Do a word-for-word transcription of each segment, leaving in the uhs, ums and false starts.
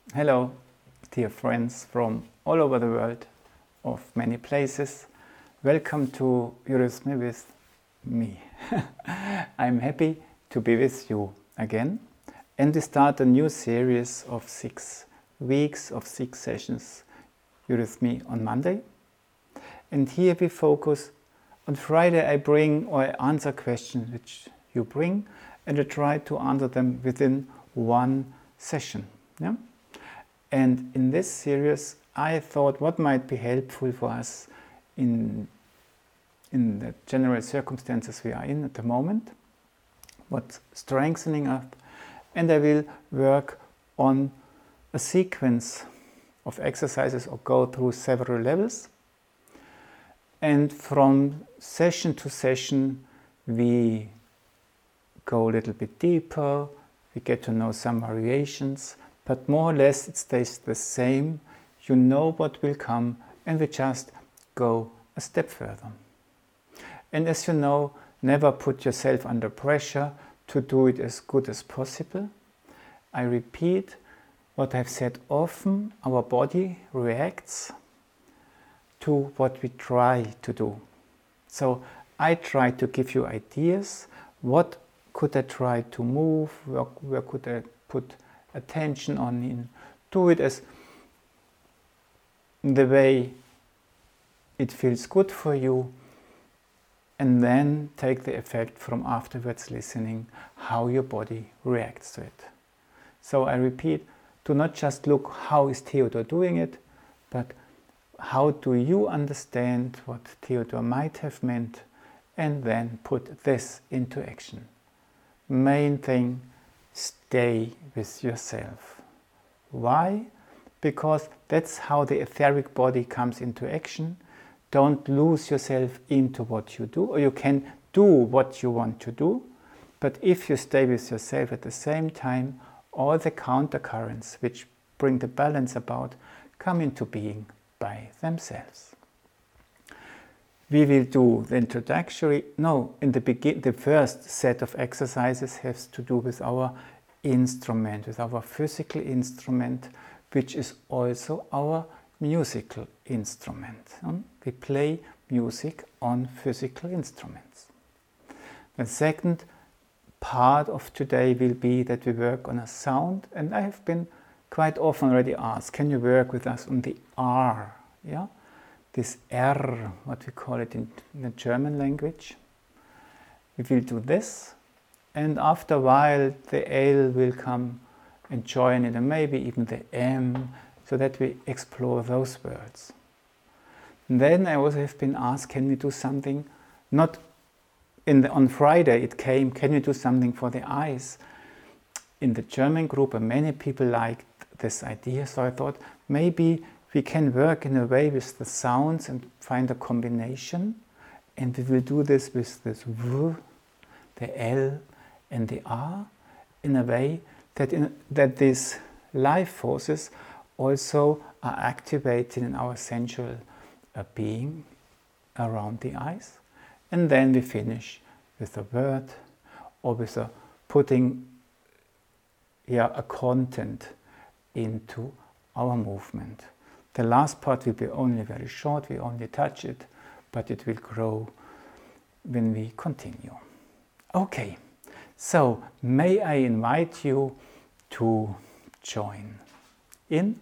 Hello, dear friends from all over the world, of many places. Welcome to Eurythmy with me. I'm happy to be with you again, and we start a new series of six weeks of six sessions, Eurythmy on Monday. And here we focus on Friday. I bring or I answer questions which you bring, and I try to answer them within one session. Yeah? And in this series, I thought what might be helpful for us in, in the general circumstances we are in at the moment, what's strengthening us, and I will work on a sequence of exercises or go through several levels. And from session to session, we go a little bit deeper, we get to know some variations, but more or less it stays the same. You know what will come, and we just go a step further. And as you know, never put yourself under pressure to do it as good as possible. I repeat what I've said often, our body reacts to what we try to do. So I try to give you ideas. What could I try to move? Where, where could I put attention on in? Do it as the way it feels good for you, and then take the effect from afterwards listening how your body reacts to it. So I repeat, do not just look how is Theodor doing it, but how do you understand what Theodor might have meant, and then put this into action. Main thing, stay with yourself. Why? Because that's how the etheric body comes into action. Don't lose yourself into what you do, or you can do what you want to do, but if you stay with yourself at the same time, all the countercurrents which bring the balance about come into being by themselves. We will do the introductory, no, in the begin, the first set of exercises has to do with our instrument, with our physical instrument, which is also our musical instrument. We play music on physical instruments. The second part of today will be that we work on a sound, and I have been quite often already asked, can you work with us on the R? Yeah? This R, what we call it in the German language. We will do this, and after a while the L will come and join it, and maybe even the M, so that we explore those words. And then I also have been asked, can we do something, not in the, on Friday it came, can we do something for the eyes? In the German group, and many people liked this idea, so I thought maybe we can work in a way with the sounds and find a combination, and we will do this with this V, the L and the R, in a way that, in, that these life forces also are activated in our sensual uh, being around the eyes. And then we finish with a word, or with a putting yeah, a content into our movement. The last part will be only very short, we only touch it, but it will grow when we continue. Okay, so may I invite you to join in,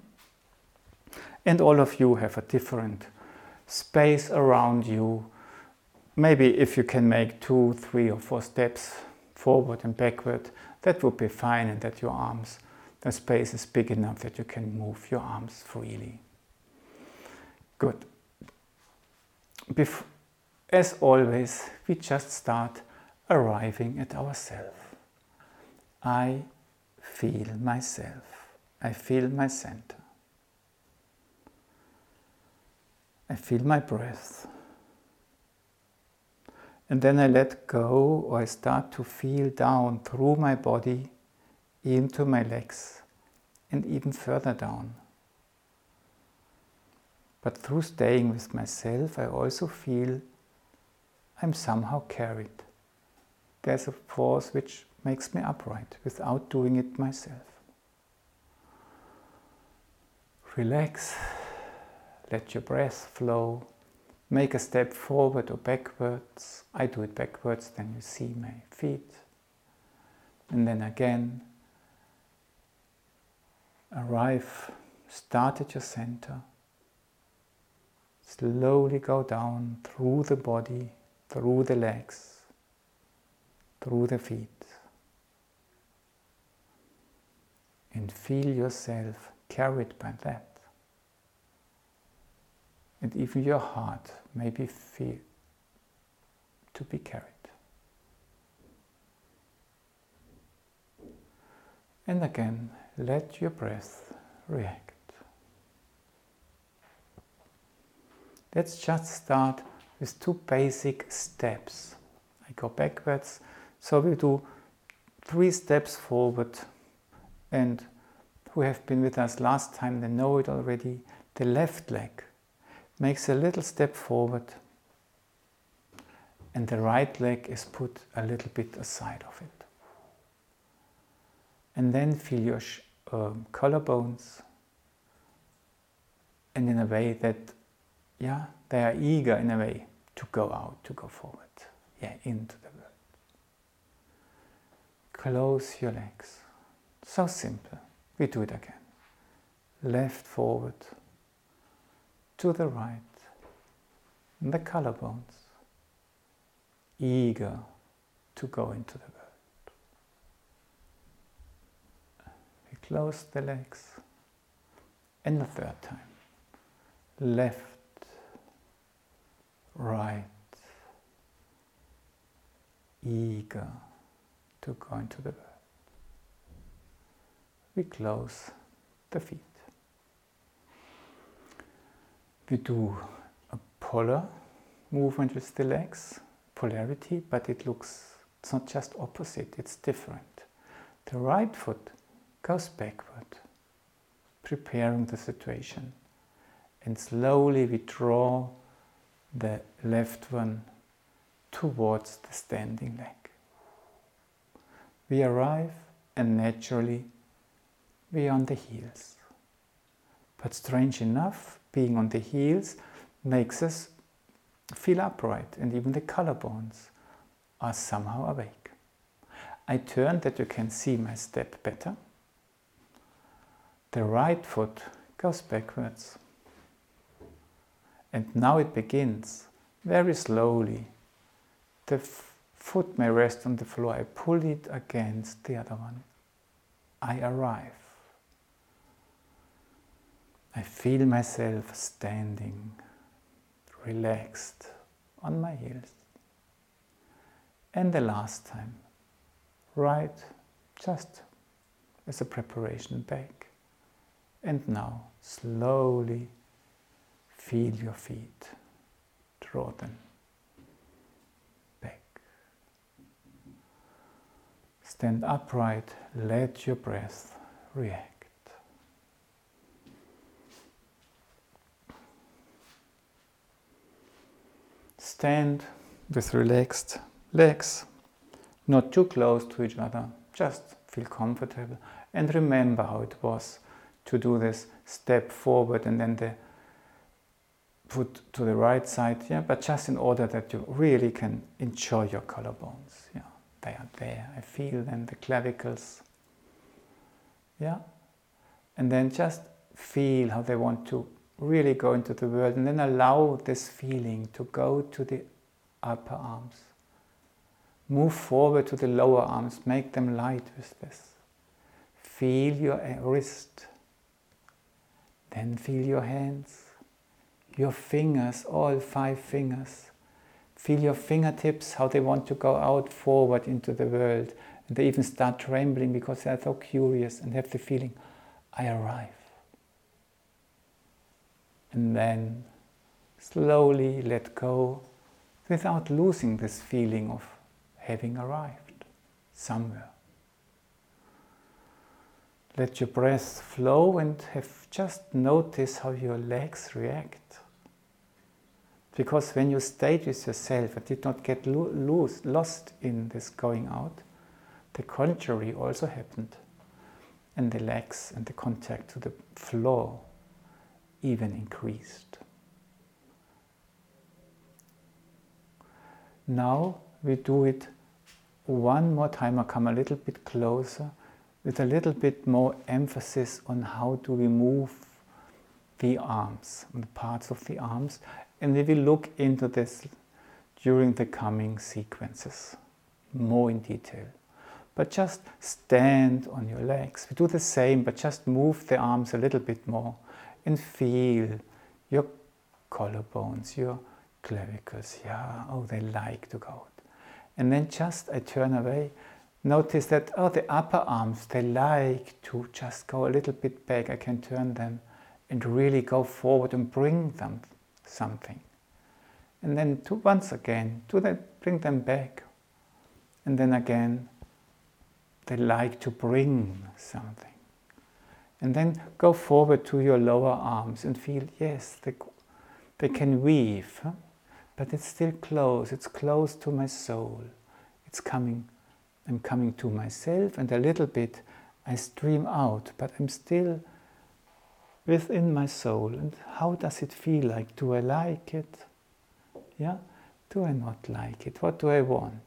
and all of you have a different space around you. Maybe if you can make two, three or four steps forward and backward, that would be fine, and that your arms, the space is big enough that you can move your arms freely. Good. Bef- As always, we just start arriving at ourselves. I feel myself. I feel my center. I feel my breath. And then I let go, or I start to feel down through my body, into my legs, and even further down. But through staying with myself, I also feel I'm somehow carried. There's a force which makes me upright without doing it myself. Relax, let your breath flow, make a step forward or backwards. I do it backwards, then you see my feet. And then again, arrive, start at your center. Slowly go down through the body, through the legs, through the feet. And feel yourself carried by that. And even your heart maybe feel to be carried. And again, let your breath react. Let's just start with two basic steps. I go backwards, so we do three steps forward. And who have been with us last time, they know it already. The left leg makes a little step forward, and the right leg is put a little bit aside of it. And then feel your sh- um, collarbones, and in a way that, yeah, they are eager in a way to go out, to go forward, yeah, into the world. Close your legs. So simple. We do it again. Left forward, to the right, and the collarbones, eager to go into the world. We close the legs, and the third time. Left, right, eager to go into the world. We close the feet. We do a polar movement with the legs, polarity, but it looks, it's not just opposite, it's different. The right foot goes backward, preparing the situation, and slowly we draw the left one towards the standing leg. We arrive, and naturally we are on the heels. But strange enough, being on the heels makes us feel upright, and even the collarbones are somehow awake. I turn that you can see my step better. The right foot goes backwards. And now it begins, very slowly. The f- foot may rest on the floor. I pull it against the other one. I arrive. I feel myself standing, relaxed on my heels. And the last time, right, just as a preparation back. And now, slowly feel your feet, draw them back. Stand upright, let your breath react. Stand with relaxed legs, not too close to each other, just feel comfortable. And remember how it was to do this step forward and then the foot to the right side, yeah, but just in order that you really can enjoy your collarbones. Yeah, they are there. I feel them, the clavicles. Yeah, and then just feel how they want to really go into the world, and then allow this feeling to go to the upper arms. Move forward to the lower arms, make them light with this. Feel your wrist, then feel your hands, your fingers, all five fingers. Feel your fingertips, how they want to go out forward into the world. And they even start trembling because they are so curious and have the feeling, I arrive. And then slowly let go without losing this feeling of having arrived somewhere. Let your breath flow and have just notice how your legs react. Because when you stayed with yourself and did not get lo- loose, lost in this going out, the contrary also happened. And the legs and the contact to the floor even increased. Now we do it one more time. I come a little bit closer with a little bit more emphasis on how do we move the arms, the parts of the arms, and we will look into this during the coming sequences more in detail. But just stand on your legs. We do the same, but just move the arms a little bit more and feel your collarbones, your clavicles. Yeah, oh, they like to go out. And then just, I turn away. Notice that, oh, the upper arms, they like to just go a little bit back. I can turn them and really go forward and bring them something. And then to, once again, do that, bring them back. And then again, they like to bring something. And then go forward to your lower arms and feel, yes, they, they can weave, huh? But it's still close, it's close to my soul. It's coming, I'm coming to myself, and a little bit I stream out, but I'm still within my soul. And how does it feel like? Do I like it? Yeah? Do I not like it? What do I want?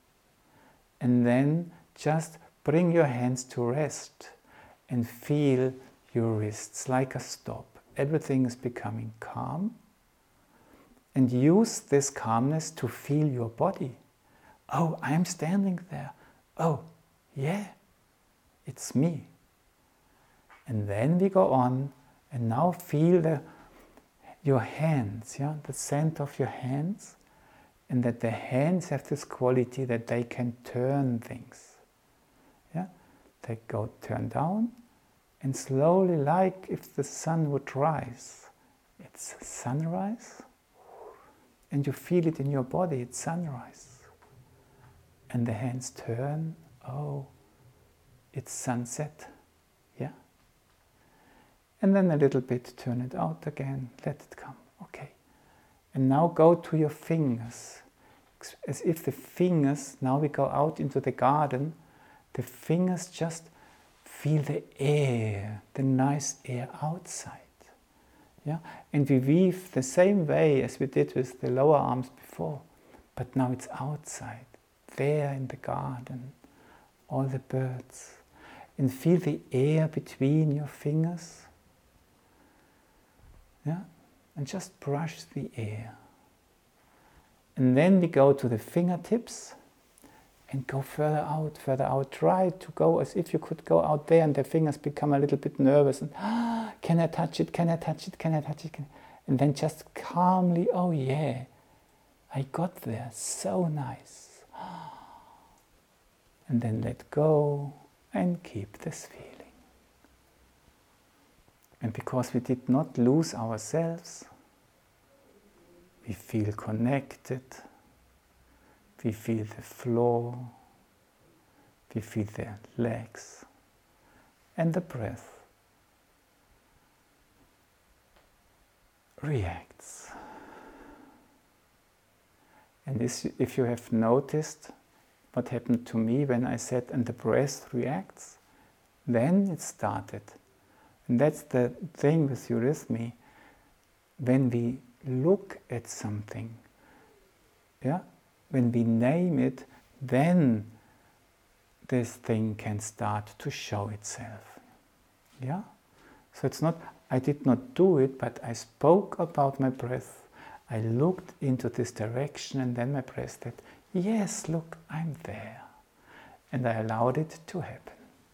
And then just bring your hands to rest and feel your wrists like a stop. Everything is becoming calm. And use this calmness to feel your body. Oh, I'm standing there. Oh, yeah, it's me. And then we go on, and now feel the, your hands, yeah, the center of your hands, and that the hands have this quality that they can turn things. Yeah, they go turn down, and slowly, like if the sun would rise, it's sunrise. And you feel it in your body, it's sunrise. And the hands turn, oh, it's sunset, yeah? And then a little bit turn it out again, let it come, okay. And now go to your fingers, as if the fingers, now we go out into the garden, the fingers just feel the air, the nice air outside. Yeah? And we weave the same way as we did with the lower arms before, but now it's outside, there in the garden, all the birds. And feel the air between your fingers. Yeah? And just brush the air. And then we go to the fingertips and go further out, further out. Try to go as if you could go out there, and the fingers become a little bit nervous and ah, can I touch it, can I touch it, can I touch it? Can I? And then just calmly, oh yeah, I got there, so nice. And then let go and keep this feeling. And because we did not lose ourselves, we feel connected, we feel the floor, we feel the legs and the breath reacts. And this, if you have noticed what happened to me when I said, and the breath reacts, then it started. And that's the thing with eurythmy. When we look at something, yeah, when we name it, then this thing can start to show itself. Yeah? So it's not, I did not do it, but I spoke about my breath. I looked into this direction, and then my breath said, yes, look, I'm there. And I allowed it to happen.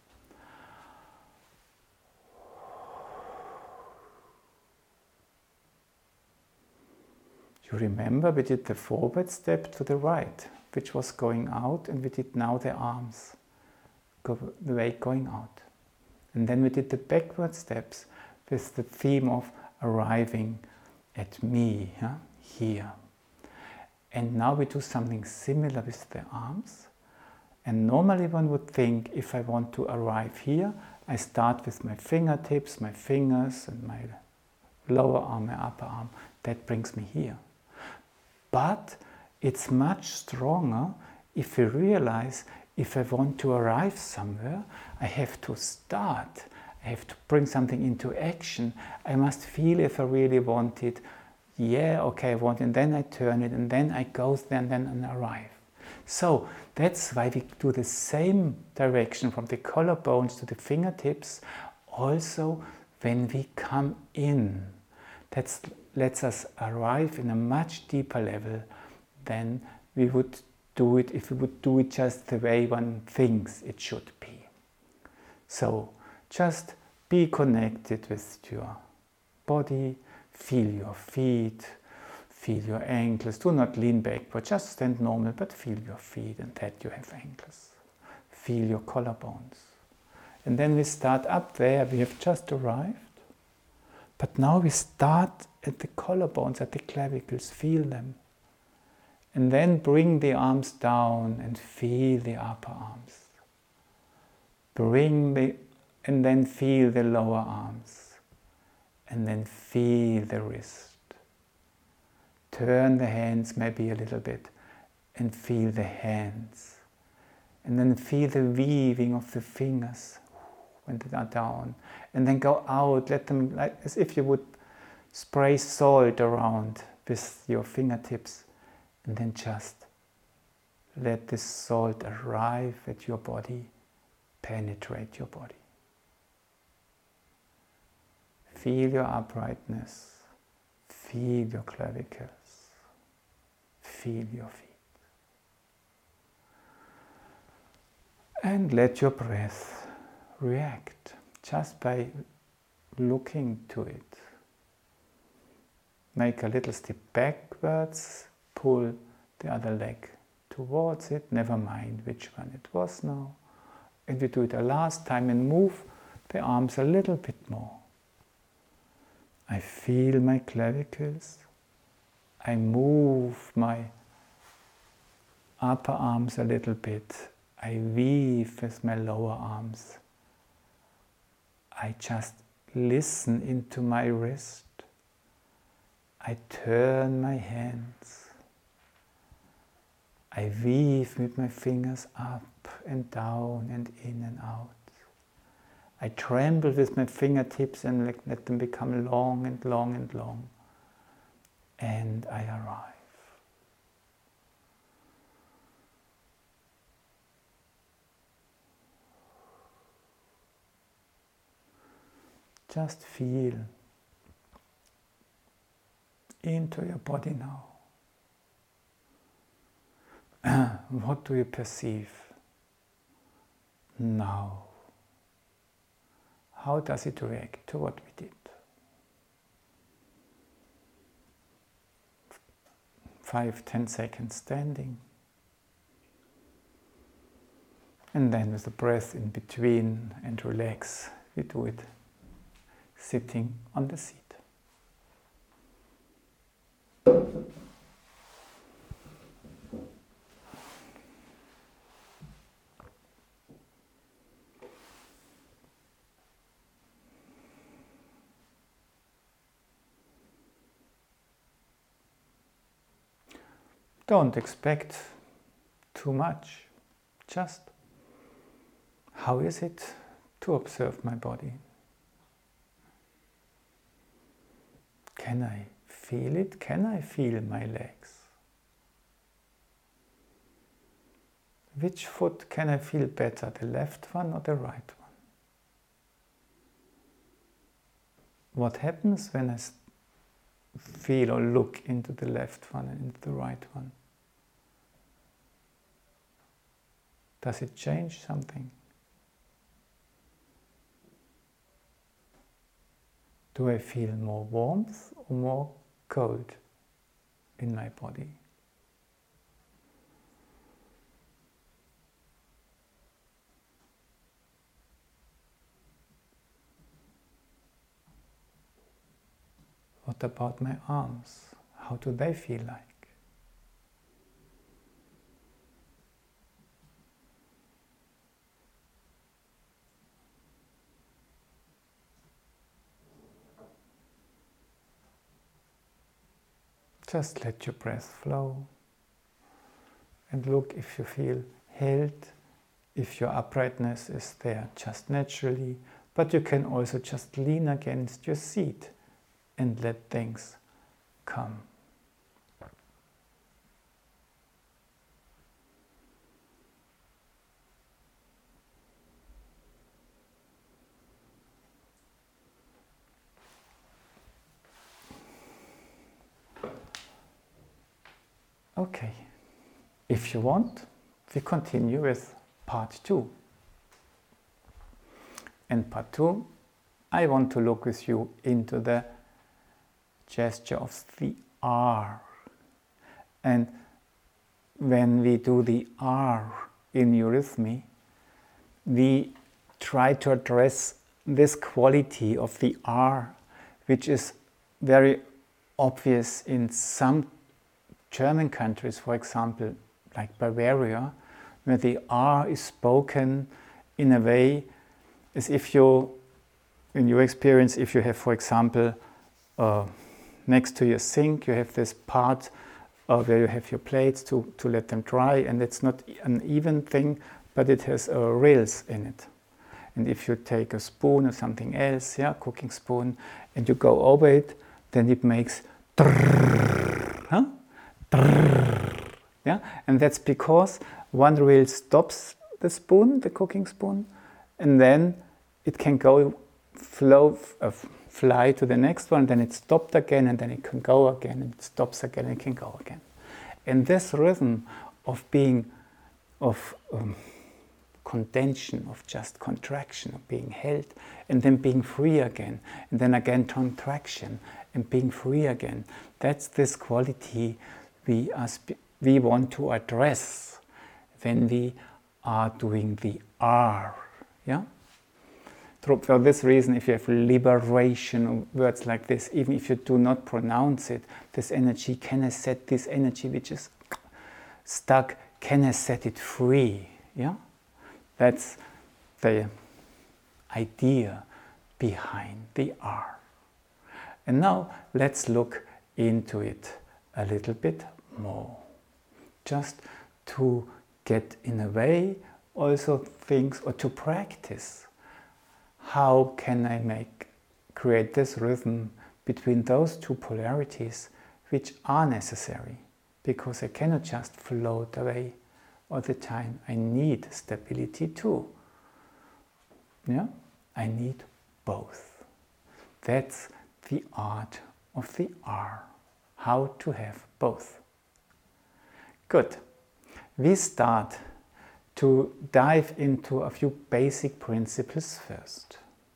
You remember we did the forward step to the right, which was going out, and we did now the arms, go, the way going out. And then we did the backward steps with the theme of arriving at me, yeah, here. And now we do something similar with the arms. And normally one would think, if I want to arrive here, I start with my fingertips, my fingers, and my lower arm, my upper arm. That brings me here. But it's much stronger if we realize, if I want to arrive somewhere, I have to start. I have to bring something into action. I must feel if I really want it. Yeah, okay, I want it, and then I turn it, and then I go there, and then I arrive. So that's why we do the same direction from the collarbones to the fingertips, also when we come in. That lets us arrive in a much deeper level than we would do it if we would do it just the way one thinks it should be. So just be connected with your body, feel your feet, feel your ankles. Do not lean backward, just stand normal, but feel your feet and that you have ankles. Feel your collarbones. And then we start up there, we have just arrived. But now we start at the collarbones, at the clavicles, feel them. And then bring the arms down and feel the upper arms. Bring the, and then feel the lower arms. And then feel the wrist. Turn the hands maybe a little bit and feel the hands. And then feel the weaving of the fingers when they are down. And then go out, let them, like as if you would spray salt around with your fingertips. And then just let this salt arrive at your body, penetrate your body. Feel your uprightness, feel your clavicles, feel your feet. And let your breath react just by looking to it. Make a little step backwards, pull the other leg towards it, never mind which one it was now. And we do it a last time and move the arms a little bit more. I feel my clavicles. I move my upper arms a little bit. I weave with my lower arms. I just listen into my wrist. I turn my hands. I weave with my fingers up and down and in and out. I tremble with my fingertips and let, let them become long and long and long. And I arrive. Just feel into your body now. What do you perceive now? How does it react to what we did? Five, ten seconds standing. And then with the breath in between and relax, we do it sitting on the seat. Don't expect too much. Just, how is it to observe my body? Can I feel it? Can I feel my legs? Which foot can I feel better, the left one or the right one? What happens when I feel or look into the left one and into the right one? Does it change something? Do I feel more warmth or more cold in my body? What about my arms? How do they feel like? Just let your breath flow and look if you feel held, if your uprightness is there just naturally, but you can also just lean against your seat and let things come. Okay, if you want, we continue with part two. In part two, I want to look with you into the gesture of the R. And when we do the R in eurythmy, we try to address this quality of the R, which is very obvious in some German countries, for example, like Bavaria, where the R is spoken in a way as if you, in your experience, if you have, for example, uh, next to your sink, you have this part uh, where you have your plates to, to let them dry, and it's not an even thing, but it has uh, rails in it. And if you take a spoon or something else, yeah, cooking spoon, and you go over it, then it makes trrrr, huh? Yeah, and that's because one rail stops the spoon, the cooking spoon, and then it can go flow, uh, fly to the next one, then it stopped again, and then it can go again, and it stops again, and it can go again. And this rhythm of being, of um, contention, of just contraction, of being held, and then being free again, and then again contraction, and being free again, that's this quality we, are we want to address when we are doing the R. Yeah? For this reason, if you have liberation or words like this, even if you do not pronounce it, this energy, can I set this energy which is stuck, can I set it free? Yeah? That's the idea behind the R. And now let's look into it a little bit more. Just to get in a way also things, or to practice. How can I make, create this rhythm between those two polarities which are necessary? Because I cannot just float away all the time. I need stability too. Yeah? I need both. That's the art of the R. How to have both. Good. We start to dive into a few basic principles first.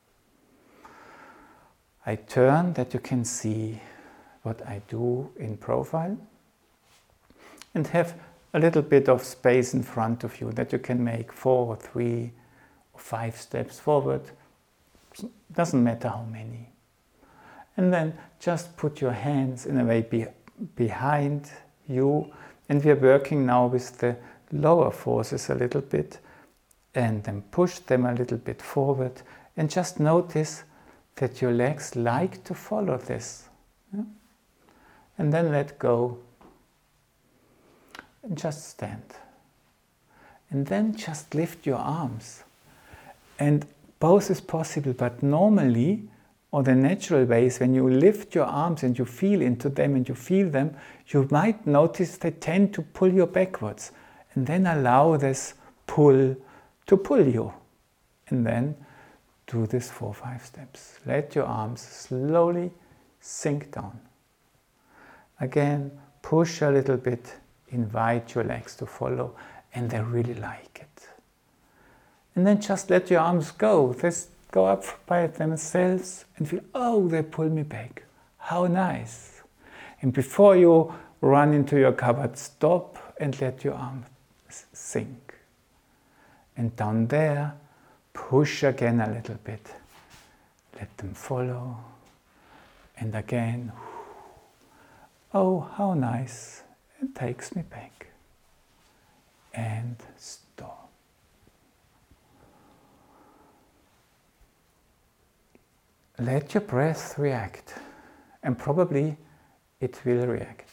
I turn that you can see what I do in profile, and have a little bit of space in front of you that you can make four or three or five steps forward. Doesn't matter how many. And then just put your hands in a way be, behind you, and we are working now with the lower forces a little bit, and then push them a little bit forward, and just notice that your legs like to follow this. Yeah? And then let go, and just stand. And then just lift your arms. And both is possible, but normally, or the natural way is when you lift your arms and you feel into them and you feel them, you might notice they tend to pull you backwards. And then allow this pull to pull you. And then do this four, five steps. Let your arms slowly sink down. Again, push a little bit, invite your legs to follow, and they really like it. And then just let your arms go. This go up by themselves and feel, oh, they pull me back. How nice. And before you run into your cupboard, stop and let your arms sink. And down there, push again a little bit. Let them follow. And again, oh, how nice. It takes me back. And stop. Let your breath react, and probably it will react.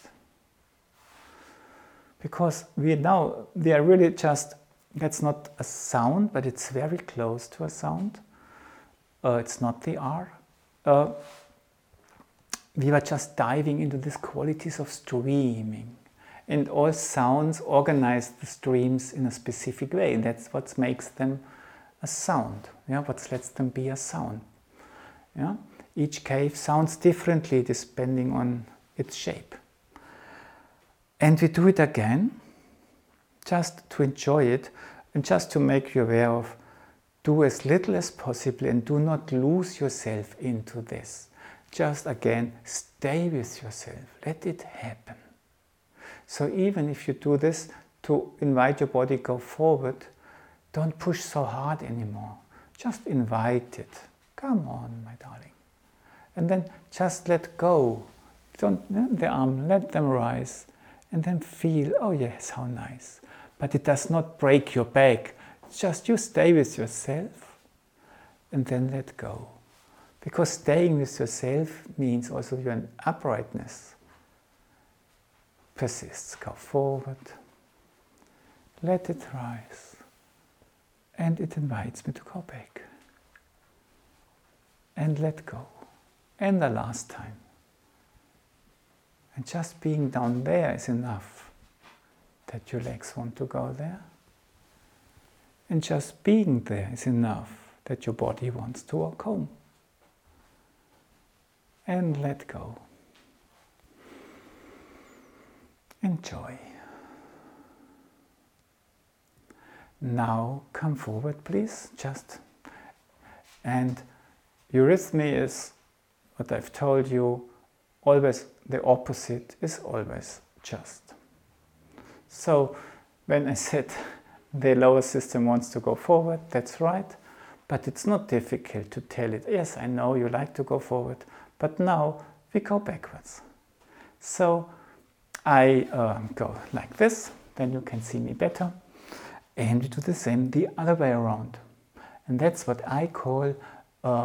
Because we now, we are really just, that's not a sound, but it's very close to a sound. Uh, it's not the R. Uh, we were just diving into these qualities of streaming. And all sounds organize the streams in a specific way. That's what makes them a sound. Yeah, what lets them be a sound. Yeah? Each cave sounds differently depending on its shape. And we do it again, just to enjoy it, and just to make you aware of, do as little as possible and do not lose yourself into this. Just again, stay with yourself, let it happen. So even if you do this to invite your body to go forward, don't push so hard anymore. Just invite it. Come on, my darling. And then just let go. Don't let the arm, let them rise. And then feel, oh yes, how nice. But it does not break your back. It's just you stay with yourself and then let go. Because staying with yourself means also your uprightness persists. Go forward. Let it rise. And it invites me to go back. And let go. And the last time. And just being down there is enough that your legs want to go there. And just being there is enough that your body wants to walk home. And let go. Enjoy. Now come forward, please. Just. And eurythmy is what I've told you. Always the opposite is always just. So when I said the lower system wants to go forward, that's right, but it's not difficult to tell it, yes, I know you like to go forward, but now we go backwards. So I um, go like this, then you can see me better, and we do the same the other way around. And that's what I call uh,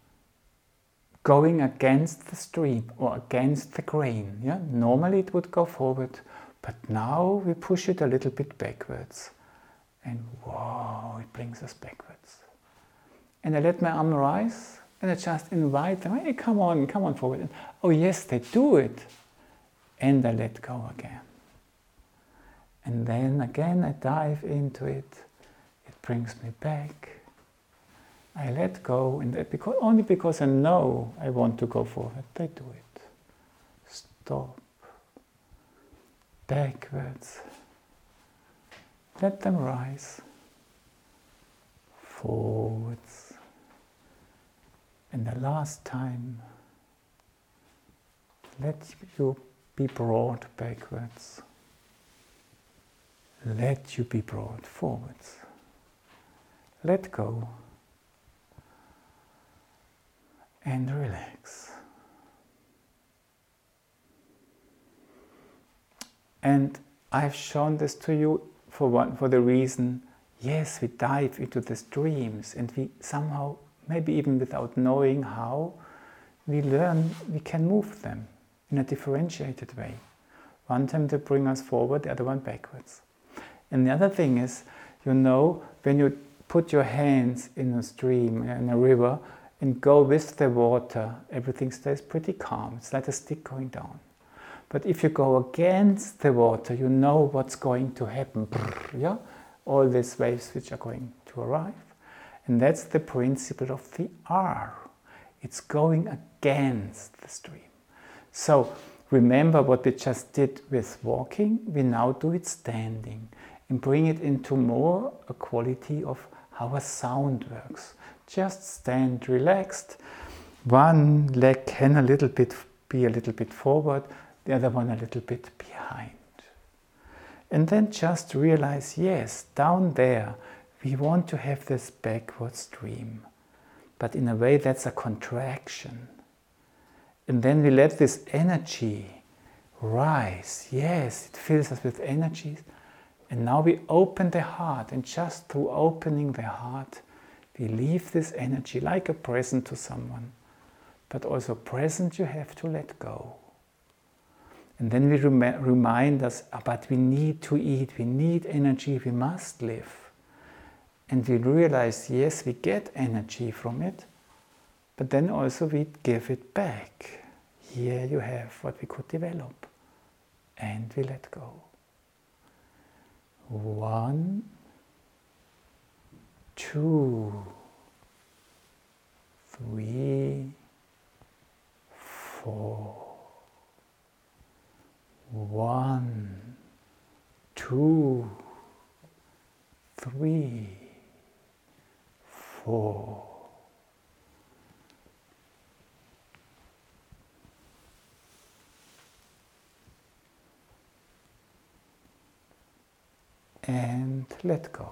going against the stream or against the grain. Yeah? Normally it would go forward, but now we push it a little bit backwards. And whoa, it brings us backwards. And I let my arm rise, and I just invite them, hey, come on, come on forward. And, oh yes, they do it. And I let go again. And then again I dive into it. It brings me back. I let go, and that because, only because I know I want to go forward, they do it. Stop. Backwards. Let them rise. Forwards. And the last time, let you be brought backwards. Let you be brought forwards. Let go. And relax. And I've shown this to you for one, for the reason, yes, we dive into the streams and we somehow, maybe even without knowing how, we learn we can move them in a differentiated way. One time they bring us forward, the other one backwards. And the other thing is, you know, when you put your hands in a stream, in a river, and go with the water, everything stays pretty calm. It's like a stick going down. But if you go against the water, you know what's going to happen. Yeah? All these waves which are going to arrive. And that's the principle of the R. It's going against the stream. So remember what we just did with walking, we now do it standing and bring it into more a quality of how a sound works. Just stand relaxed. One leg can a little bit be a little bit forward, the other one a little bit behind. And then just realize, yes, down there we want to have this backward stream, but in a way that's a contraction. And then we let this energy rise. Yes, it fills us with energy. And now we open the heart, and just through opening the heart, we leave this energy like a present to someone. But also present you have to let go. And then we rem- remind us, oh, but we need to eat, we need energy, we must live. And we realize, yes, we get energy from it, but then also we give it back. Here you have what we could develop, and we let go. One, two, three, four. One, two, three, four. And let go.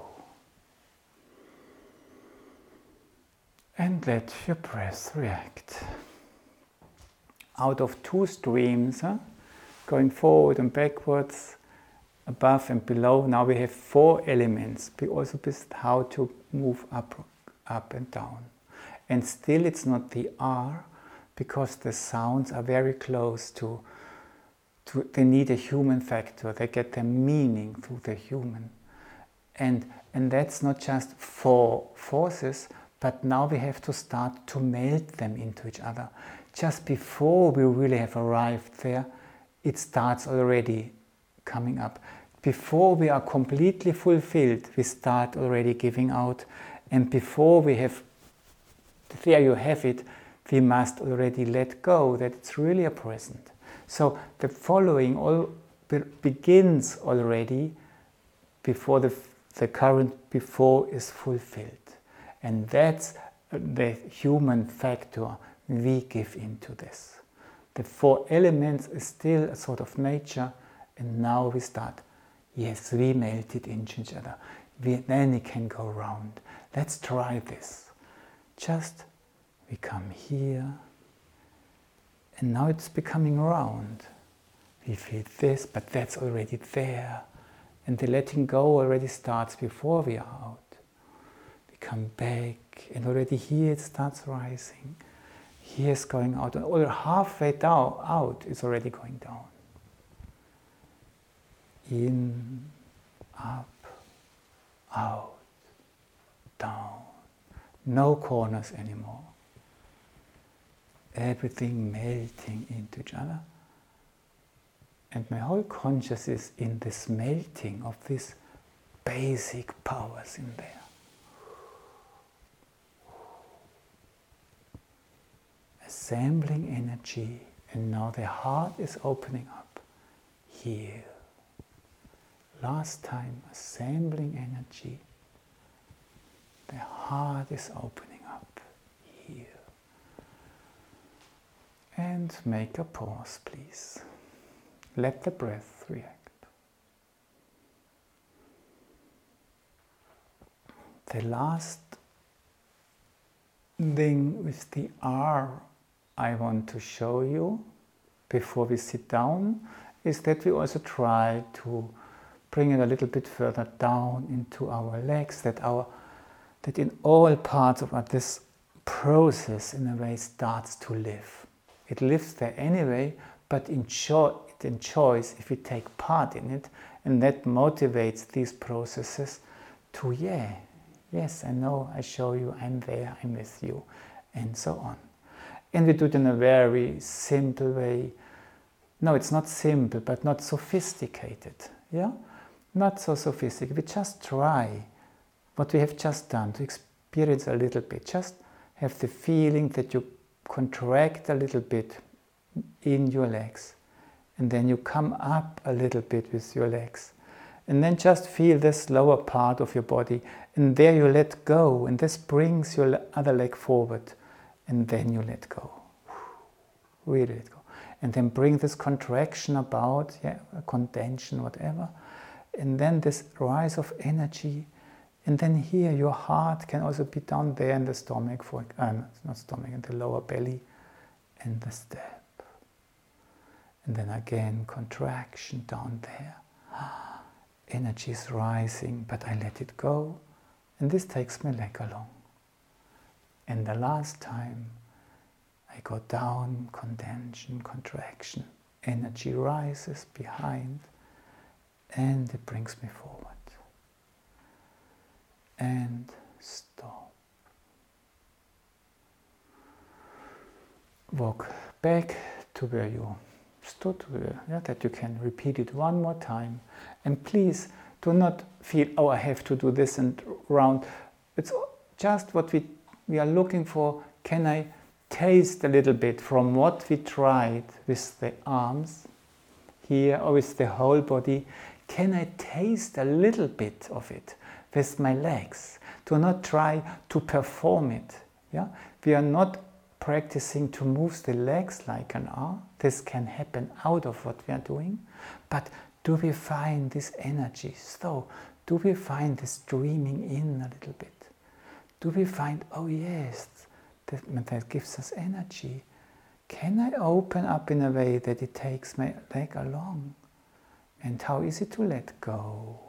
And let your breath react. Out of two streams, huh? Going forward and backwards, above and below, now we have four elements. We also just how to move up, up and down. And still it's not the R, because the sounds are very close to To, they need a human factor. They get their meaning through the human. And, and that's not just four forces, but now we have to start to melt them into each other. Just before we really have arrived there, it starts already coming up. Before we are completely fulfilled, we start already giving out. And before we have, there you have it, we must already let go, that it's really a present. So the following all be begins already before the, the current before is fulfilled. And that's the human factor we give into this. The four elements is still a sort of nature, and now we start, yes, we melt it into each other. We, then it can go round. Let's try this. Just, we come here, and now it's becoming round. We feel this, but that's already there. And the letting go already starts before we are out. We come back, and already here it starts rising. Here it's going out, and all halfway down, out, it's already going down. In, up, out, down. No corners anymore. Everything melting into each other. And my whole consciousness is in this melting of these basic powers in there. Assembling energy, and now the heart is opening up here. Last time, assembling energy, the heart is opening up here. And make a pause, please. Let the breath react. The last thing with the R I want to show you before we sit down is that we also try to bring it a little bit further down into our legs, that our that in all parts of our, this process in a way starts to live. It lives there anyway, but enjoy, it enjoys if we take part in it, and that motivates these processes to, yeah, yes, I know, I show you, I'm there, I'm with you, and so on. And we do it in a very simple way. No, it's not simple, but not sophisticated, yeah? Not so sophisticated. We just try what we have just done, to experience a little bit. Just have the feeling that you contract a little bit in your legs, and then you come up a little bit with your legs, and then just feel this lower part of your body, and there you let go, and this brings your other leg forward, and then you let go, really let go, and then bring this contraction about, yeah, a contention, whatever, and then this rise of energy. And then here your heart can also be down there in the stomach, for um, not stomach, in the lower belly, and the step. And then again, contraction down there. Energy is rising, but I let it go. And this takes my leg along. And the last time, I go down, contention, contraction. Energy rises behind, and it brings me forward. And stop. walk back to where you stood, yeah, that you can repeat it one more time. And please do not feel, oh, I have to do this and round. It's just what we, we are looking for. Can I taste a little bit from what we tried with the arms here or with the whole body? Can I taste a little bit of it with my legs? Do not try to perform it. Yeah? We are not practicing to move the legs like an arm. This can happen out of what we are doing. But do we find this energy? So, do we find this streaming in a little bit? Do we find, oh yes, that, that gives us energy? Can I open up in a way that it takes my leg along? And how is it to let go?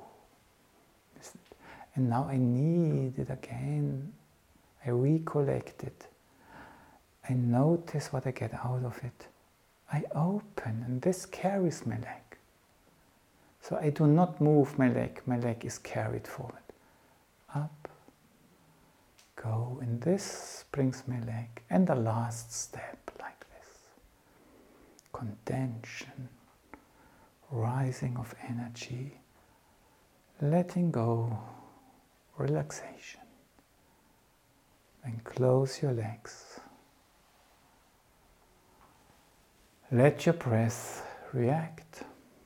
And now I need it again. I recollect it. I notice what I get out of it. I open, and this carries my leg. So I do not move my leg. My leg is carried forward. Up, go, and this brings my leg. And the last step, like this. Condension, rising of energy, letting go, relaxation. And close your legs. Let your breath react.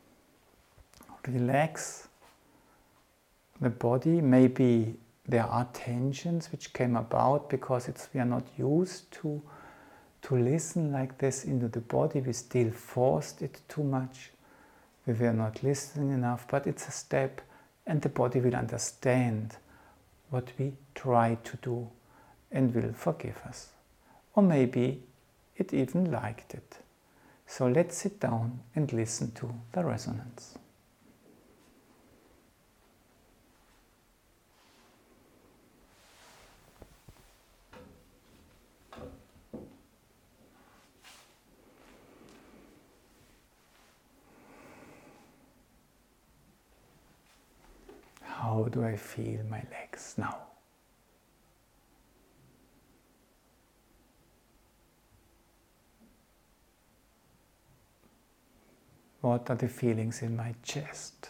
Relax the body. Maybe there are tensions which came about because it's, we are not used to, to listen like this into the body. We still forced it too much. We were not listening enough, but it's a step, and the body will understand what we try to do and will forgive us. Or maybe it even liked it. So let's sit down and listen to the resonance. How do I feel my legs now? What are the feelings in my chest?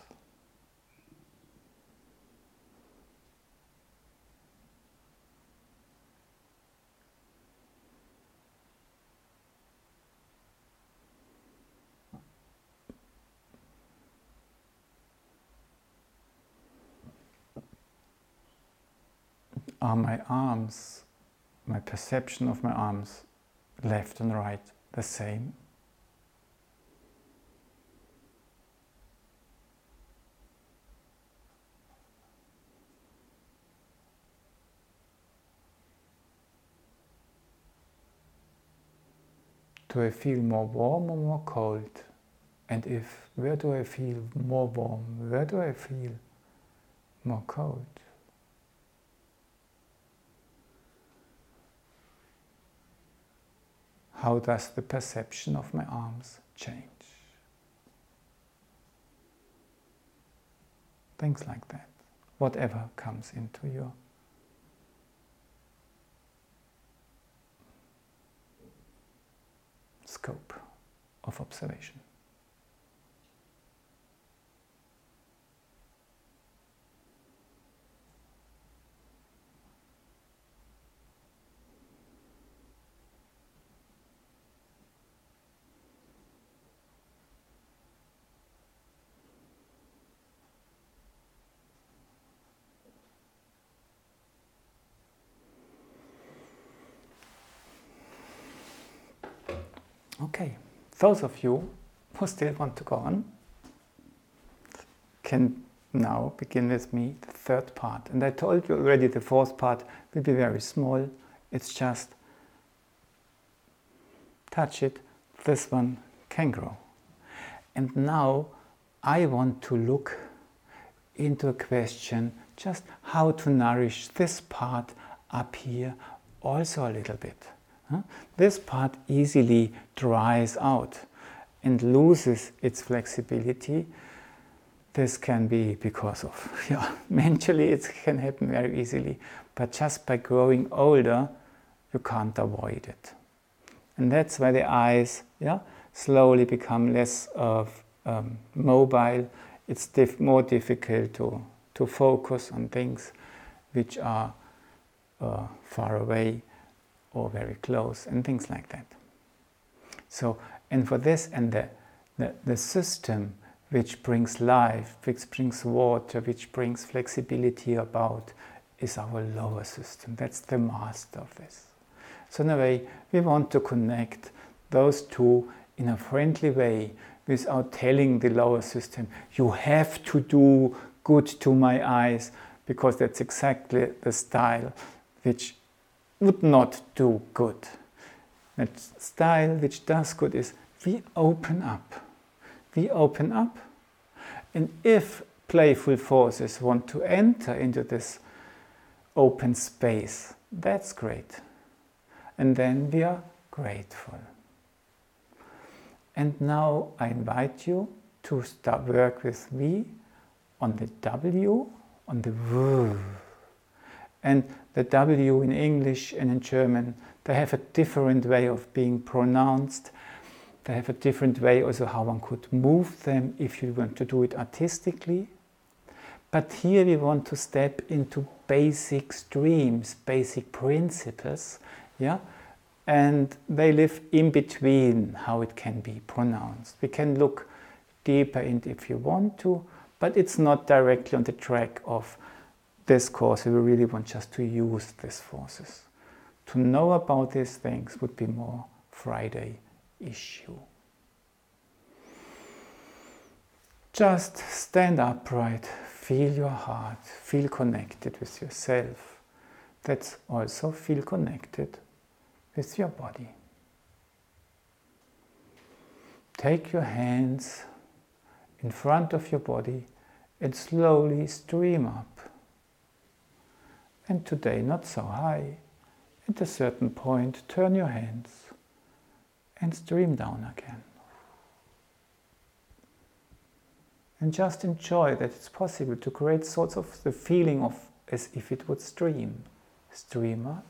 Are my arms, my perception of my arms, left and right, the same? Do I feel more warm or more cold? And if, where do I feel more warm? Where do I feel more cold? How does the perception of my arms change? Things like that. Whatever comes into your scope of observation. Okay, those of you who still want to go on can now begin with me the third part. And I told you already the fourth part will be very small. It's just touch it, this one can grow. And now I want to look into a question, just how to nourish this part up here also a little bit. This part easily dries out and loses its flexibility. This can be because of, yeah, mentally it can happen very easily, but just by growing older, you can't avoid it. And that's why the eyes yeah, slowly become less of um, mobile. It's diff- more difficult to, to focus on things which are uh, far away or very close and things like that. So, and for this and the, the, the system which brings life, which brings water, which brings flexibility about, is our lower system. That's the master of this. So in a way, we want to connect those two in a friendly way without telling the lower system, you have to do good to my eyes, because that's exactly the style which would not do good. That style which does good is we open up. We open up, and if playful forces want to enter into this open space, that's great. And then we are grateful. And now I invite you to start work with me on the W, on the W. And the W in English and in German, they have a different way of being pronounced. They have a different way also how one could move them if you want to do it artistically. But here we want to step into basic streams, basic principles, yeah? And they live in between how it can be pronounced. We can look deeper into if you want to, but it's not directly on the track of this course. We really want just to use these forces. To know about these things would be more Friday issue. Just stand upright, feel your heart, feel connected with yourself. That's also feel connected with your body. Take your hands in front of your body and slowly stream up. And today not so high. At a certain point, turn your hands and stream down again. And just enjoy that it's possible to create sorts of the feeling of as if it would stream. Stream up.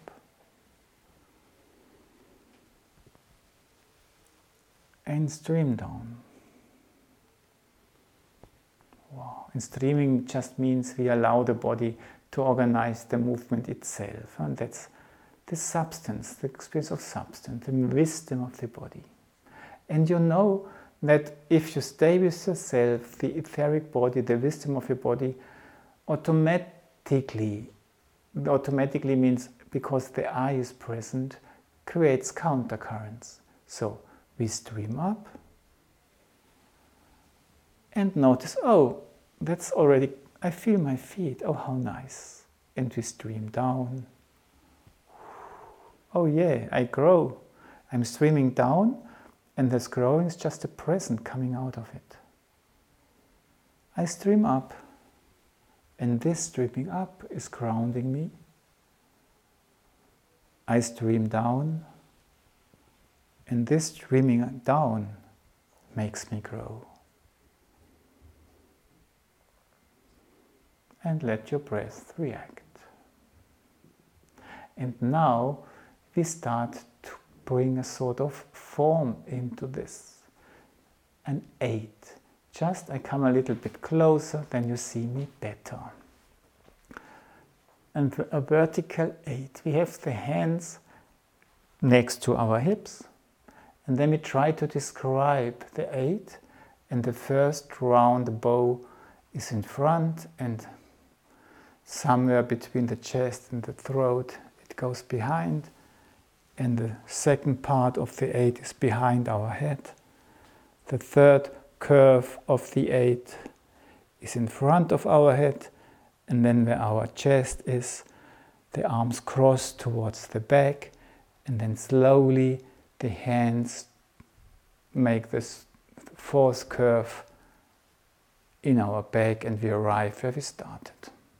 And stream down. Wow. And streaming just means we allow the body to organize the movement itself. And that's the substance, the experience of substance, the wisdom of the body. And you know that if you stay with yourself, the etheric body, the wisdom of your body, automatically, automatically means because the eye is present, creates countercurrents. So we stream up and notice, oh, that's already, I feel my feet, oh how nice. And we stream down. Oh yeah, I grow. I'm streaming down, and this growing is just a present coming out of it. I stream up, and this streaming up is grounding me. I stream down, and this streaming down makes me grow. And let your breath react. And now we start to bring a sort of form into this. An eight. Just I come a little bit closer, then you see me better. And a vertical eight. We have the hands next to our hips, and then we try to describe the eight, and the first round bow is in front, and somewhere between the chest and the throat it goes behind, and the second part of the eight is behind our head. The third curve of the eight is in front of our head, and then where our chest is, the arms cross towards the back, and then slowly the hands make this fourth curve in our back, and we arrive where we started.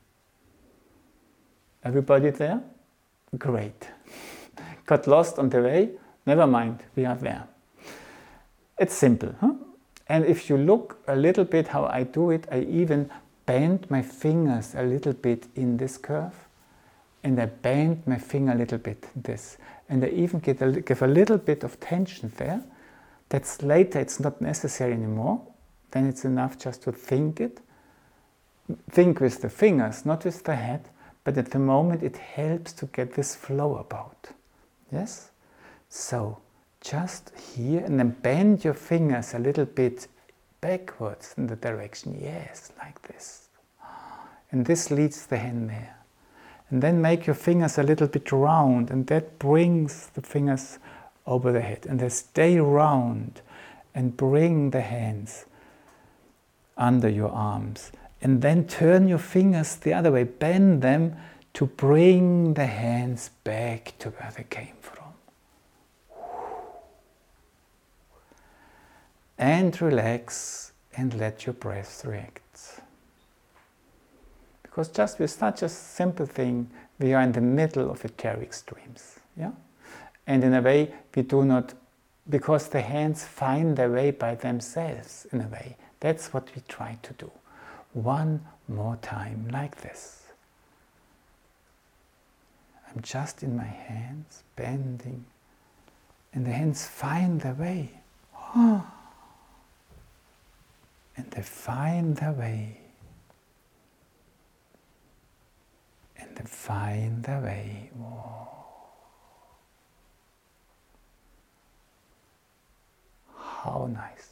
Everybody there? Great. Got lost on the way? Never mind, we are there. It's simple, huh? And if you look a little bit how I do it, I even bend my fingers a little bit in this curve, and I bend my finger a little bit, this, and I even get a, give a little bit of tension there. That's later, it's not necessary anymore. Then it's enough just to think it. Think with the fingers, not with the head, but at the moment it helps to get this flow about. Yes? So, just here, and then bend your fingers a little bit backwards in the direction. Yes, like this. And this leads the hand there. And then make your fingers a little bit round, and that brings the fingers over the head. And they stay round, and bring the hands under your arms. And then turn your fingers the other way, bend them to bring the hands back to where they came from. And relax and let your breath react. Because just with such a simple thing, we are in the middle of etheric streams. Yeah? And in a way, we do not, because the hands find their way by themselves, in a way. That's what we try to do. One more time, like this. I'm just in my hands, bending, and the hands find their way. Oh. And they find their way. And they find their way. Whoa. How nice.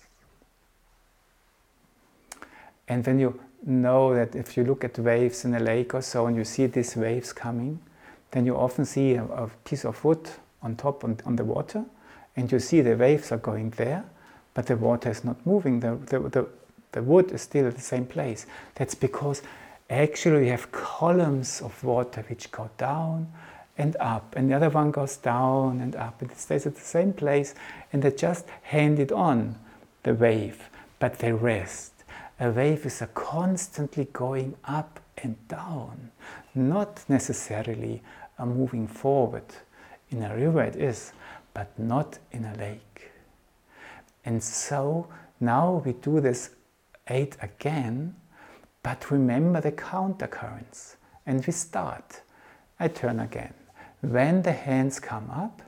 And when you know that if you look at waves in a lake or so and you see these waves coming, then you often see a, a piece of wood on top on, on the water, and you see the waves are going there, but the water is not moving. The, the, the, the wood is still at the same place. That's because actually you have columns of water which go down and up, and the other one goes down and up, and it stays at the same place, and they just hand it on, the wave, but they rest. A wave is a constantly going up and down, not necessarily a moving forward. In a river it is, but not in a lake. And so now we do this eight again, but remember the counter currents. And we start. I turn again. When the hands come up,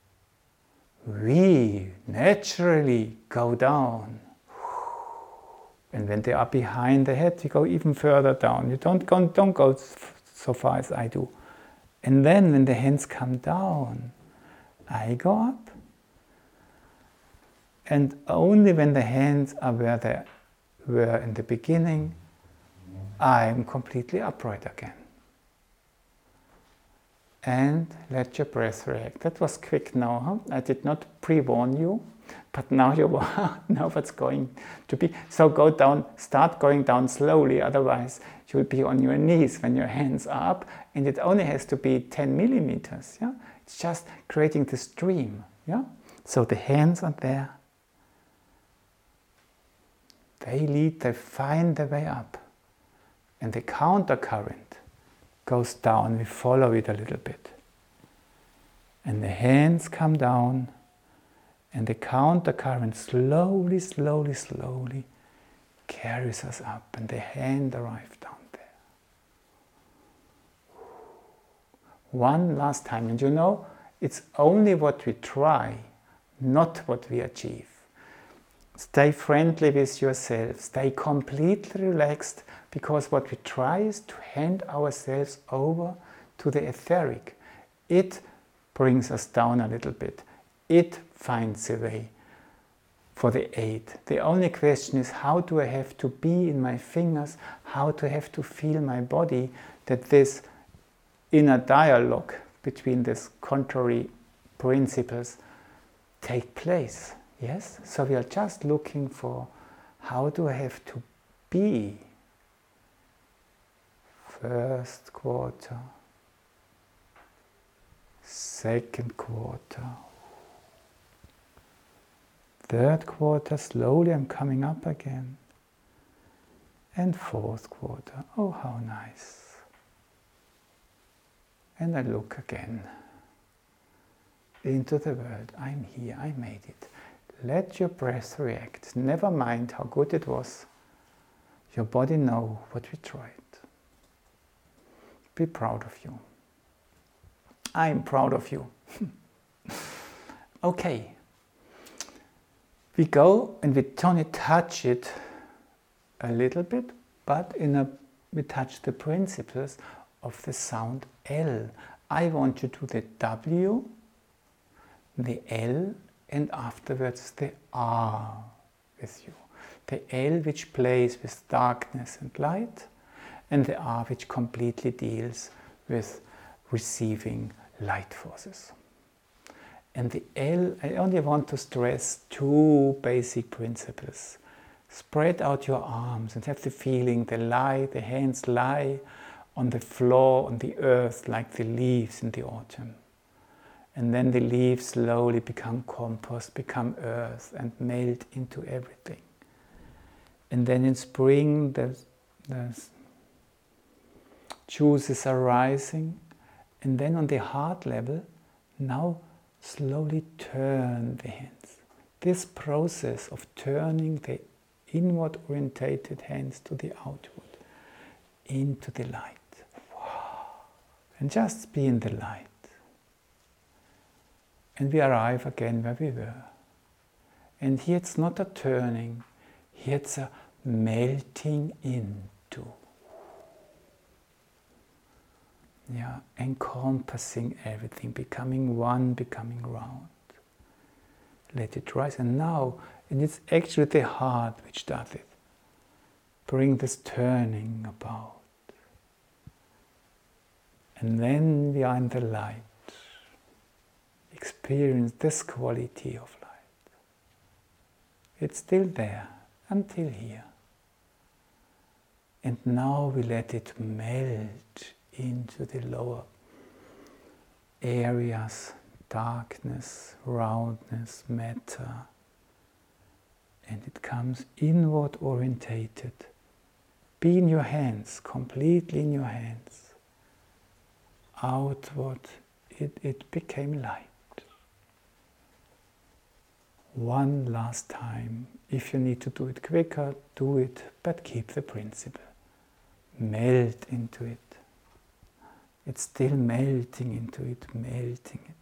we naturally go down. And when they are behind the head, you go even further down. You don't go, don't go so far as I do. And then when the hands come down, I go up. And only when the hands are where they were in the beginning, I am completely upright again. And let your breath react. That was quick now, huh? I did not pre-warn you. But now you know what's going to be. So go down, start going down slowly, otherwise you'll be on your knees when your hands are up, and it only has to be ten millimeters. Yeah? It's just creating the stream. Yeah? So the hands are there. They lead, they find their way up. And the counter current goes down. We follow it a little bit. And the hands come down. And the counter current slowly, slowly, slowly carries us up, and the hand arrives down there. One last time, and you know, it's only what we try, not what we achieve. Stay friendly with yourself, stay completely relaxed, because what we try is to hand ourselves over to the etheric. It brings us down a little bit. It finds a way for the eight. The only question is, how do I have to be in my fingers? How do I have to feel my body, that this inner dialogue between these contrary principles take place? Yes? So we are just looking for, how do I have to be? First quarter, second quarter, third quarter, slowly I'm coming up again. And fourth quarter, oh how nice. And I look again into the world. I'm here, I made it. Let your breath react. Never mind how good it was. Your body knows what we tried. Be proud of you. I'm proud of you. Okay. We go and we only touch it a little bit, but in a, we touch the principles of the sound L. I want you to do the W, the L, and afterwards the R with you. The L which plays with darkness and light, and the R which completely deals with receiving light forces. And the L, I only want to stress two basic principles. Spread out your arms and have the feeling the lie, the hands lie on the floor, on the earth, like the leaves in the autumn. And then the leaves slowly become compost, become earth, and melt into everything. And then in spring, the, the juices are rising. And then on the heart level, now slowly turn the hands. This process of turning the inward orientated hands to the outward, into the light. Wow. And just be in the light. And we arrive again where we were. And here it's not a turning, here it's a melting into. Yeah, encompassing everything, becoming one, becoming round. Let it rise. And now, and it's actually the heart which does it. Bring this turning about. And then we are in the light. Experience this quality of light. It's still there until here. And now we let it melt into the lower areas, darkness, roundness, matter. And it comes inward orientated. Be in your hands, completely in your hands. Outward, it, it became light. One last time. If you need to do it quicker, do it, but keep the principle. Melt into it. It's still melting into it, melting it.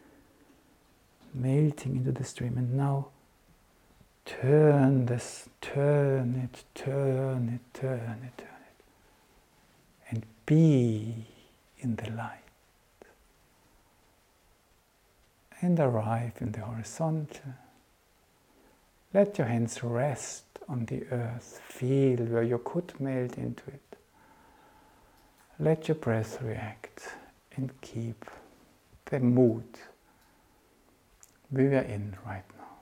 Melting into the stream. And now, turn this, turn it, turn it, turn it, turn it. And be in the light. And arrive in the horizontal. Let your hands rest on the earth. Feel where you could melt into it. Let your breath react and keep the mood we are in right now.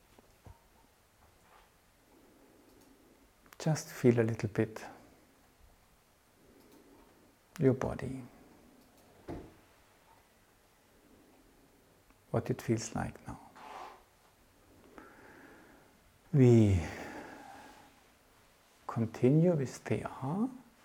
Just feel a little bit your body. What it feels like now. We continue with the R.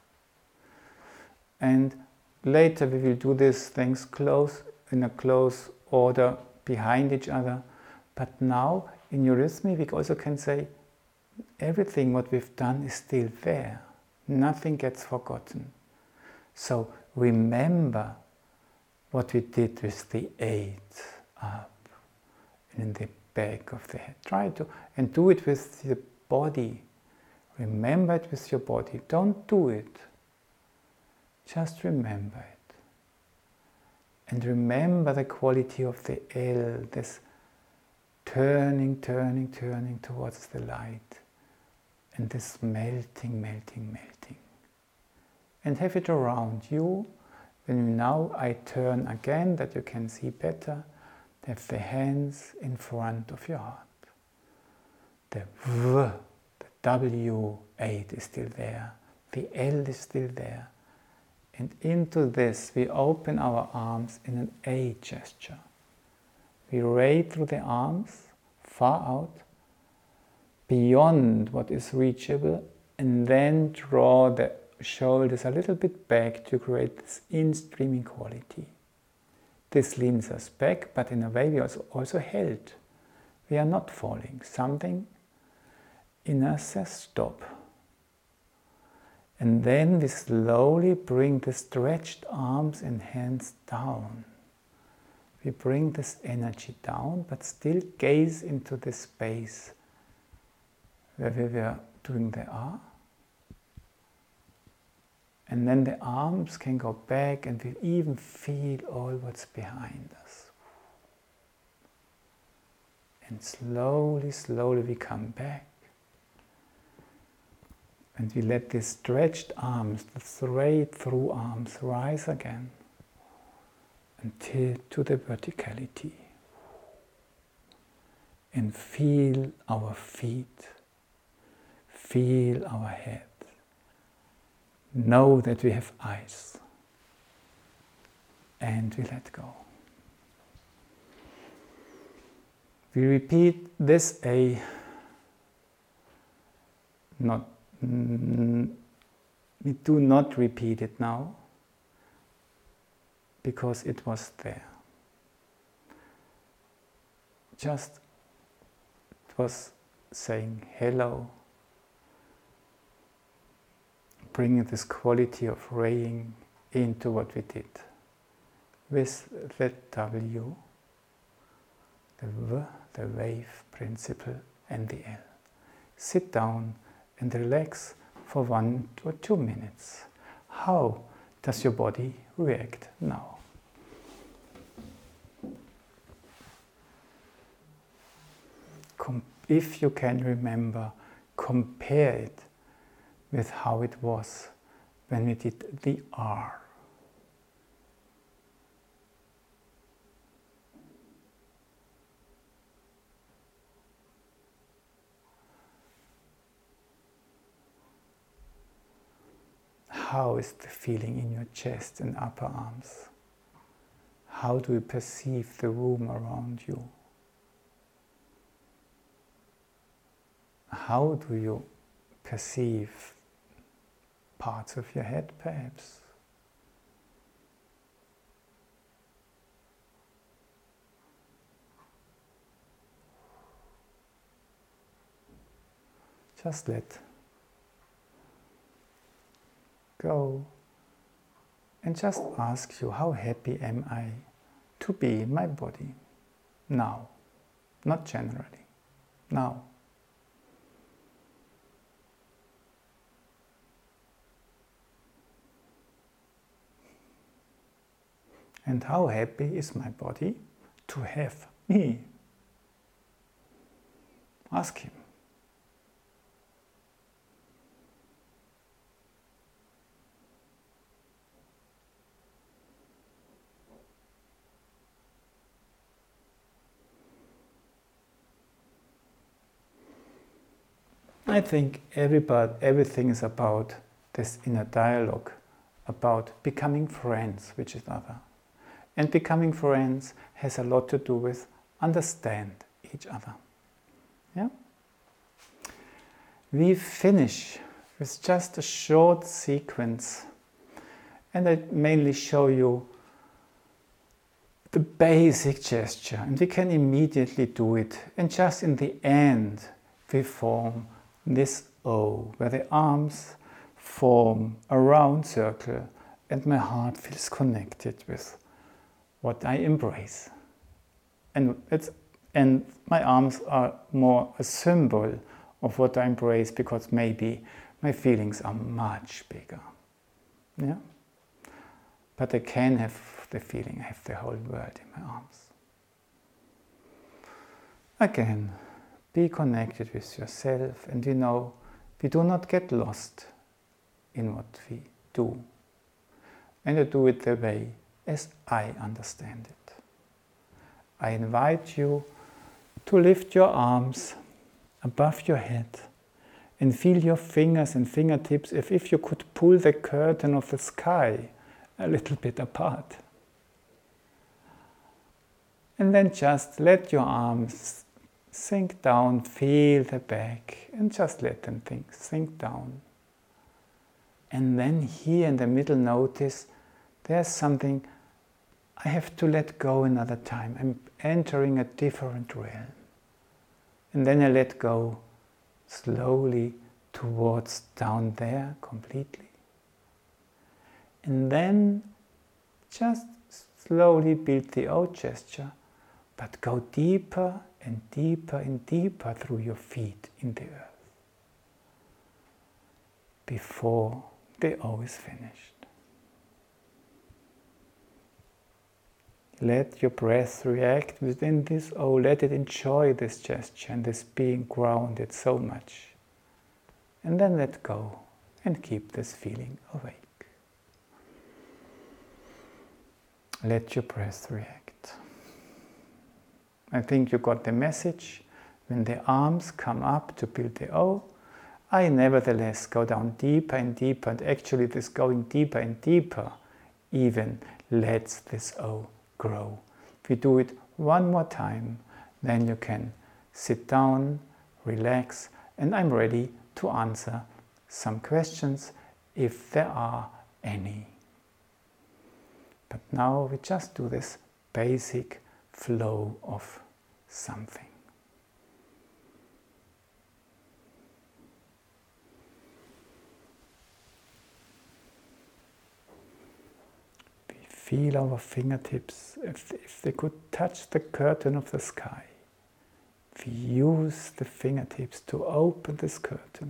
And later we will do these things close, in a close order behind each other. But now in Eurythmy we also can say everything what we've done is still there. Nothing gets forgotten. So remember what we did with the eight up and in the back of the head. Try to, and do it with the body. Remember it with your body. Don't do it. Just remember it. And remember the quality of the L, this turning, turning, turning towards the light. And this melting, melting, melting. And have it around you. When now I turn again, that you can see better, have the hands in front of your heart. The V, the W eight is still there. The L is still there. And into this we open our arms in an A gesture. We ray through the arms, far out, beyond what is reachable, and then draw the shoulders a little bit back to create this in-streaming quality. This leans us back, but in a way we are also held. We are not falling. Something in us says stop. And then we slowly bring the stretched arms and hands down we bring this energy down, but still gaze into the space where we were doing the R. And then the arms can go back and we even feel all what's behind us. And slowly, slowly we come back. And we let these stretched arms, the straight through arms, rise again until to the verticality. And feel our feet, feel our head. Know that we have eyes. And we let go. We repeat this A, not, mm, we do not repeat it now, because it was there. Just, it was saying hello, bringing this quality of raying into what we did. With the W, the V, the wave principle, and the L. Sit down and relax for one or two minutes. How does your body react now? Com- if you can remember, compare it with how it was when we did the R. How is the feeling in your chest and upper arms? How do you perceive the room around you? How do you perceive parts of your head, perhaps? Just let go and just ask you, how happy am I to be in my body now? Not generally, now. And how happy is my body to have me? Ask him. I think everybody, everything is about this inner dialogue, about becoming friends with each other. And becoming friends has a lot to do with understand each other. Yeah? We finish with just a short sequence, and I mainly show you the basic gesture, and we can immediately do it. And just in the end, we form this O, where the arms form a round circle and my heart feels connected with what I embrace. And, it's, and my arms are more a symbol of what I embrace, because maybe my feelings are much bigger. Yeah? But I can have the feeling I have the whole world in my arms. Again, be connected with yourself, and you know, we do not get lost in what we do. And I do it the way as I understand it. I invite you to lift your arms above your head and feel your fingers and fingertips as if you could pull the curtain of the sky a little bit apart. And then just let your arms sink down, feel the back, and just let them think, sink down. And then here in the middle, notice there's something I have to let go another time. I'm entering a different realm. And then I let go slowly towards down there completely. And then just slowly build the O gesture, but go deeper and deeper and deeper through your feet in the earth before the O is finished. Let your breath react within this O. Let it enjoy this gesture and this being grounded so much. And then let go and keep this feeling awake. Let your breath react. I think you got the message. When the arms come up to build the O, I nevertheless go down deeper and deeper, and actually this going deeper and deeper even lets this O grow. If you do it one more time, then you can sit down, relax, and I'm ready to answer some questions if there are any. But now we just do this basic flow of something. Feel our fingertips, if, if they could touch the curtain of the sky. We use the fingertips to open this curtain.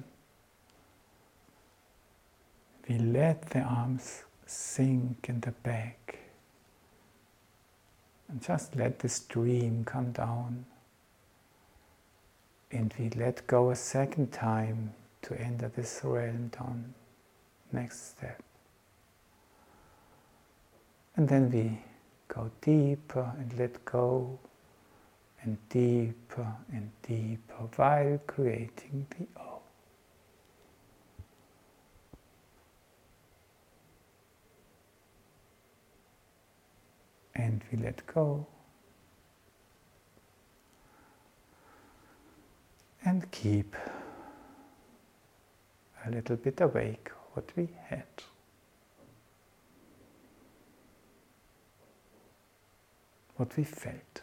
We let the arms sink in the back. And just let the stream come down. And we let go a second time to enter this realm down. Next step. And then we go deeper and let go, and deeper and deeper while creating the O. And we let go. And keep a little bit awake what we had. What we felt.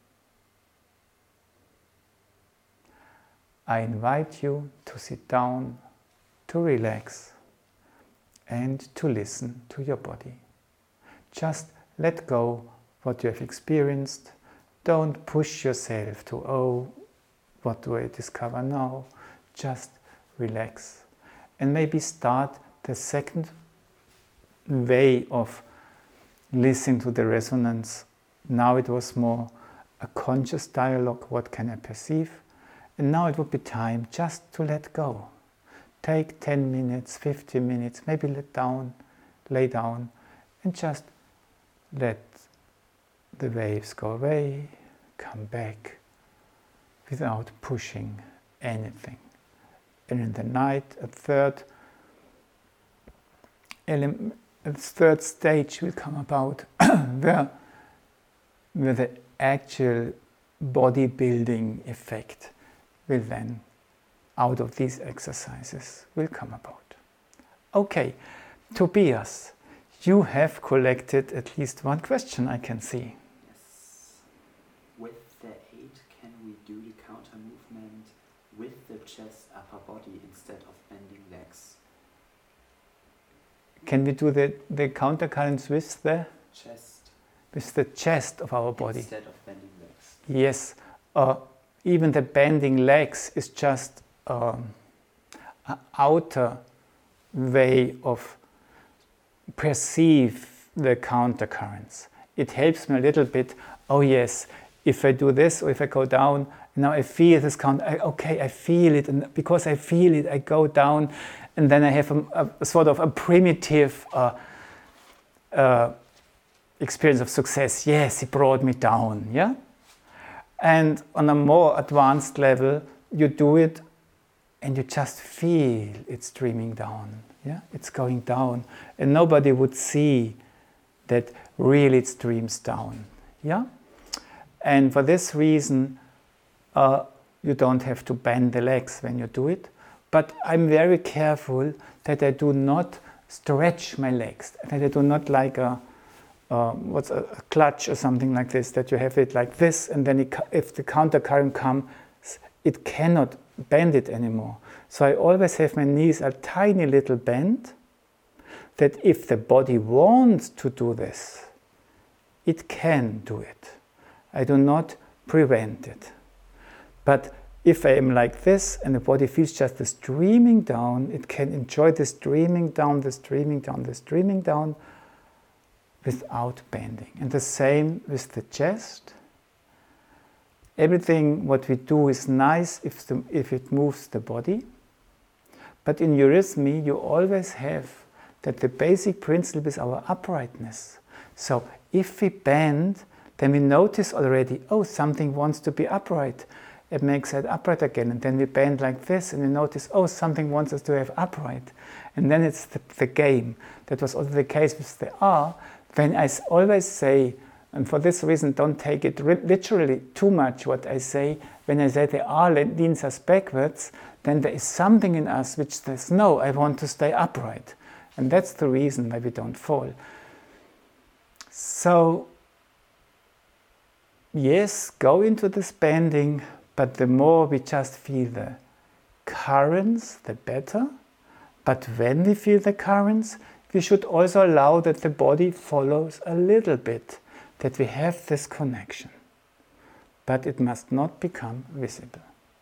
I invite you to sit down, to relax, and to listen to your body. Just let go what you have experienced. Don't push yourself to, oh, what do I discover now? Just relax. And maybe start the second way of listening to the resonance. Now it was more a conscious dialogue, what can I perceive? And now it would be time just to let go. Take ten minutes, fifteen minutes, maybe let down, lay down, and just let the waves go away, come back, without pushing anything. And in the night, a third element, a third stage will come about, where where the actual bodybuilding effect will then, out of these exercises, will come about. Okay, Tobias, you have collected at least one question, I can see. Yes. With the eight, can we do the counter movement with the chest, upper body, instead of bending legs? Can we do the, the counter currents with the chest? With the chest of our body. Instead of bending legs. Yes. Uh, even the bending legs is just um, an outer way of perceive the counter currents. It helps me a little bit. Oh yes, if I do this or if I go down, now I feel this counter. I, okay, I feel it, and because I feel it, I go down, and then I have a, a, a sort of a primitive uh, uh, experience of success. Yes, he brought me down, yeah? And on a more advanced level, you do it and you just feel it streaming down, yeah? It's going down. And nobody would see that really it streams down, yeah? And for this reason, uh, you don't have to bend the legs when you do it. But I'm very careful that I do not stretch my legs, that I do not like a Uh, what's a, a clutch or something like this, that you have it like this, and then it, if the counter current comes, it cannot bend it anymore. So I always have my knees a tiny little bend, that if the body wants to do this, it can do it. I do not prevent it. But if I am like this and the body feels just the streaming down, it can enjoy the streaming down, the streaming down, the streaming down without bending. And the same with the chest. Everything what we do is nice if, the, if it moves the body. But in eurythmy, you always have that the basic principle is our uprightness. So if we bend, then we notice already, oh, something wants to be upright. It makes it upright again. And then we bend like this, and we notice, oh, something wants us to have upright. And then it's the, the game. That was also the case with the R. When I always say, and for this reason, don't take it literally too much what I say. When I say the R leans us backwards, then there is something in us which says, no, I want to stay upright. And that's the reason why we don't fall. So, yes, go into this bending, but the more we just feel the currents, the better. But when we feel the currents, we should also allow that the body follows a little bit, that we have this connection. But it must not become visible.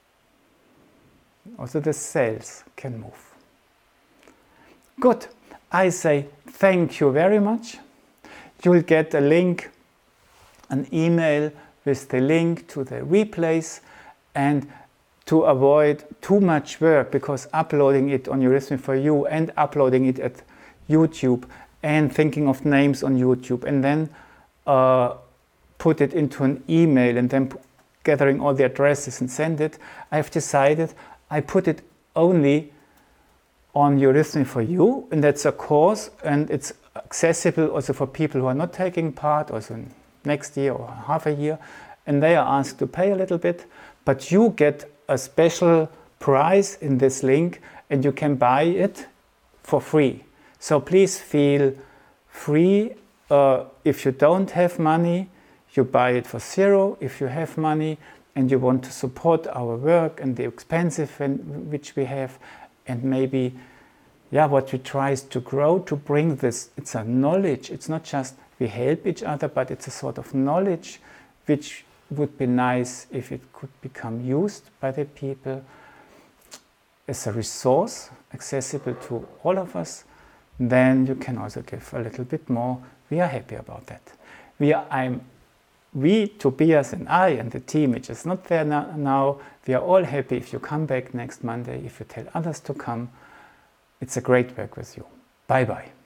Also the cells can move. Good. I say thank you very much. You'll get a link, an email with the link to the replays, and to avoid too much work, because uploading it on Eurythmy for You and uploading it at YouTube and thinking of names on YouTube and then uh, put it into an email and then gathering all the addresses and send it, I've decided I put it only on Eurythmy for You, and that's a course, and it's accessible also for people who are not taking part, also next year or half a year, and they are asked to pay a little bit, but you get a special price in this link and you can buy it for free. So please feel free. Uh, if you don't have money, you buy it for zero. If you have money and you want to support our work and the expenses which we have, and maybe, yeah, what we try is to grow, to bring this, it's a knowledge, it's not just we help each other, but it's a sort of knowledge which would be nice if it could become used by the people as a resource accessible to all of us. Then you can also give a little bit more. We are happy about that. We, are, I'm, we, Tobias and I and the team, which is not there now, we are all happy if you come back next Monday, if you tell others to come. It's a great work with you. Bye-bye.